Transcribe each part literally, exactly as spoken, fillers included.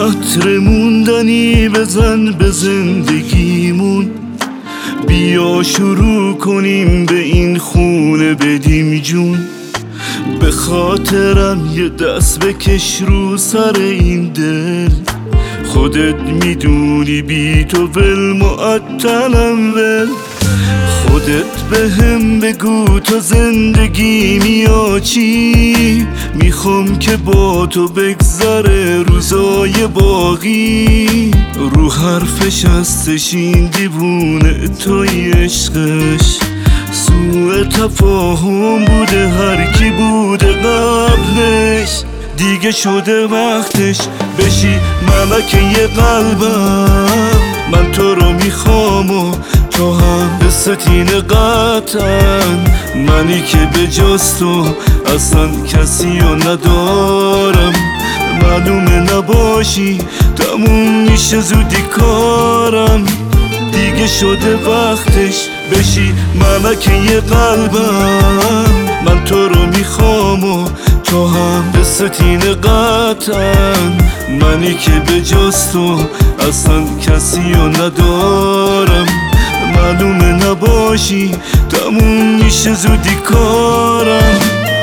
عطر موندنی بزن به زندگیمون، بیا شروع کنیم به این خونه بدیم جون. به خاطرم یه دست بکش رو سر این دل، خودت میدونی بی تو ول معطلم ول. خودت به هم بگو تو زندگی یا چی، میخوام که با تو بگذره روزای باقی. رو حرفش هستش این دیوونه توی عشقش، سوء تفاهم بوده هر کی بوده قبلش. دیگه شده وقتش بشی ملکه قلبم، من تو رو میخوام و تو هم به ستین قطعن. منی که به جز تو اصلا کسی رو ندارم، معلومه نباشی تموم میشه زودی کارم. دیگه شده وقتش بشی ملکه قلبم، من تو رو میخوام و تو هم به ستین قطعن. منی که به جز تو اصلا کسی رو ندارم، معلومه نباشی تموم میشه زودی کارم.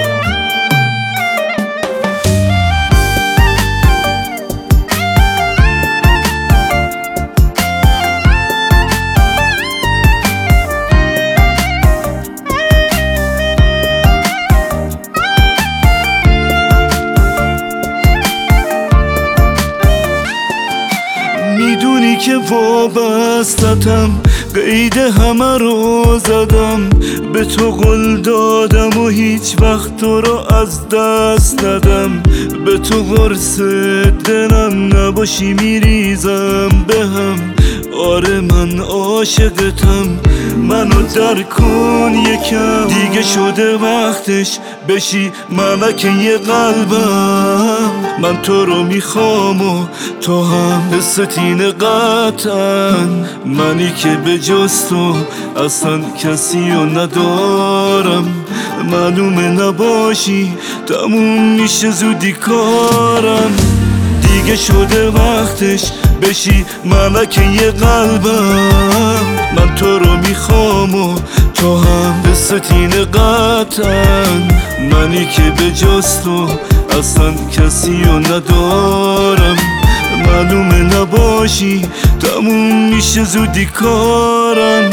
میدونی که وابستتم، قید همه رو زدم، به تو قول دادم و هیچ وقت تو رو از دست ندم. به تو قرص دلم نباشی میریزم به هم، آره من عاشقتم، منو در کن یکم. دیگه شده وقتش بشی ملکه قلبم، من تو رو میخوام و تو هم به ستین قطعن. منی که به جز تو اصلا کسی رو ندارم، معلومه نباشی تموم میشه زودی کارم. دیگه شده وقتش بشی ملکه قلبم، من تو رو میخوام و تو هم به ستین قطعن. منی که به جز تو اصلا کسی رو ندارم، معلومه نباشی تموم میشه زودی کارم.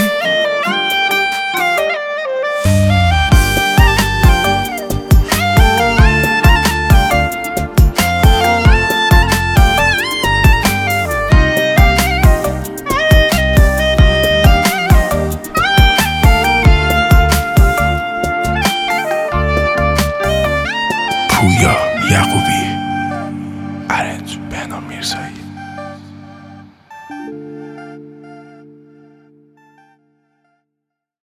پویا یعقوبی.